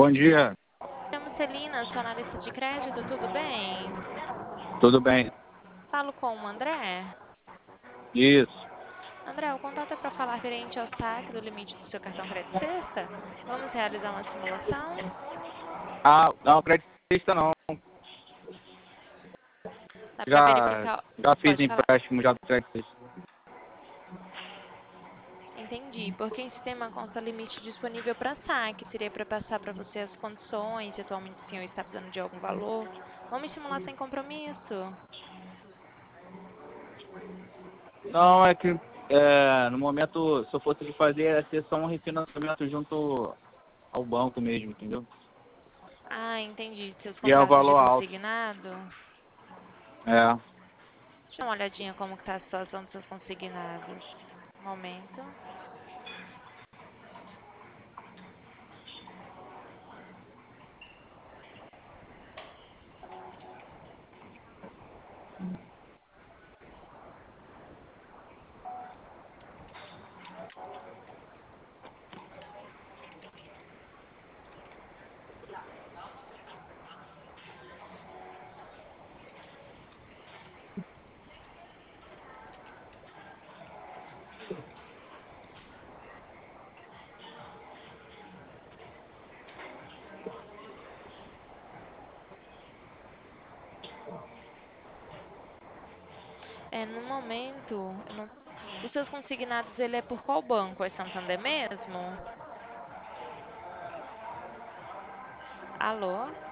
Bom dia, Me chamo Celina, sou analista de crédito, tudo bem? tudo bem? Falo com o André. Isso. André, o contato é para falar referente ao saque do limite do seu cartão crédito sexta. Vamos realizar uma simulação? Ah, não, crédito não. Dá para Já, verificar. já fiz Pode falar. empréstimo já do crédito. Entendi, porque em sistema consta limite disponível para saque. Seria para passar para você as condições, se atualmente o senhor está precisando de algum valor. Vamos simular sem compromisso. Não, é que no momento, se eu fosse fazer, ia ser só um refinanciamento junto ao banco mesmo, entendeu? Ah, entendi. Seus E é o contratos de valor alto. consignado? É. Deixa eu dar uma olhadinha como está a situação dos seus consignados. Um momento. No momento, os seus consignados, ele é por qual banco? É Santander mesmo? Alô?